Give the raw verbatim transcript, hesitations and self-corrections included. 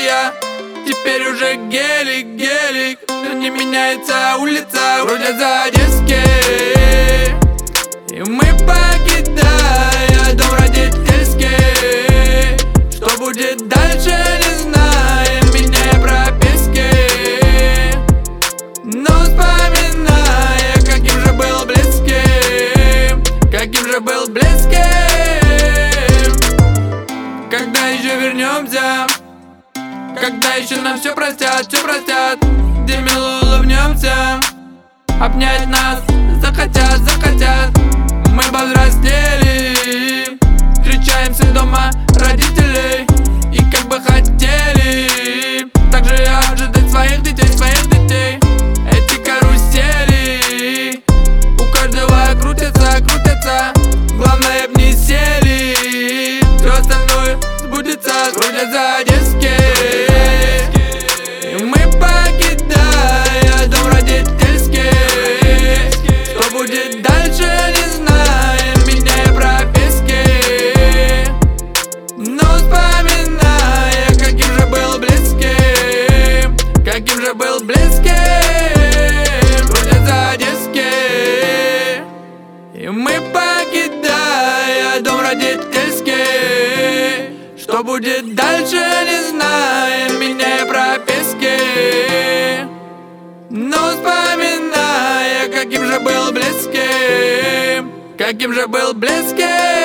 я теперь уже гелик, гелик. Но не меняется улица, вроде за Одесский. И мы, покидая дом родительский, что будет дальше, не знаем, меняя прописки. Но вспоминая, каким же был близким, каким же был близким. Когда еще вернемся? Когда еще нам все простят, все простят? Где мило улыбнемся? Обнять нас захотят, захотят. Мы повзрослели, встречаемся дома родителей. И как бы хотели также ожидать своих детей, своих детей. Эти карусели у каждого крутятся, крутятся. Главное б не сели, все остальное сбудется, вроде за Одесский. И мы, покидая дом родительский, что будет дальше, не знаем, меняя прописки. Но вспоминая, каким же был близким, каким же был близким, вроде за Одесский. И мы, покидая дом родительский, что будет дальше, не знаем, меняя прописки. Но вспоминая, каким же был близким, каким же был близким.